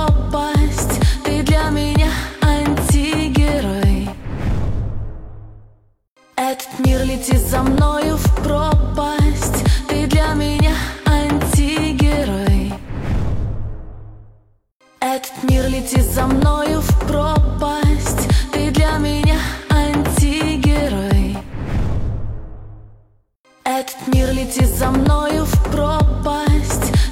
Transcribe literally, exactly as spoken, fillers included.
пропасть. Ты для меня антигерой. Этот мир летит за мною в пропасть. Ты для меня антигерой. Этот мир летит за мною в пропасть.